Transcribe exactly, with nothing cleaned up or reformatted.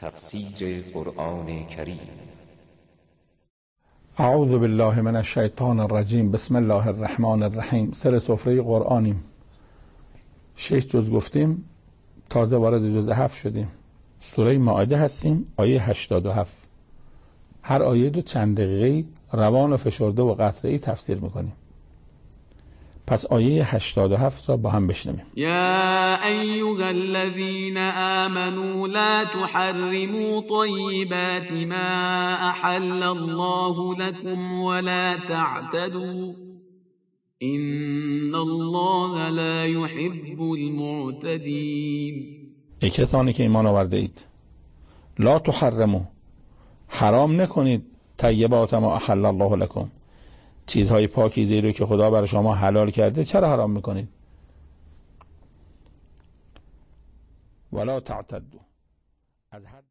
تفسیر قرآن کریم. اعوذ بالله من الشیطان الرجیم. بسم الله الرحمن الرحیم. سر سفره قرآنیم. شش جز گفتیم، تازه وارد جز هفت شدیم. سوره مائده هستیم، آیه هشتاد و هفت. هر آیه دو چند دقیقه روان و فشرده و قطعی تفسیر میکنیم. پس آیه هشتاد و هفت را با هم بشنویم. یا ایها الذین آمنوا لا تحرموا طیبات ما احل الله لكم ولا تعتدوا ان الله لا يحب المعتدین. ای کسانی که ایمان آورده اید، لا تحرموا، حرام نکنید، طیبات ما احل الله لكم، چیزهای پاکیزه رو که خدا برای شما حلال کرده چرا حرام میکنید؟ ولا تعتدوا، از حد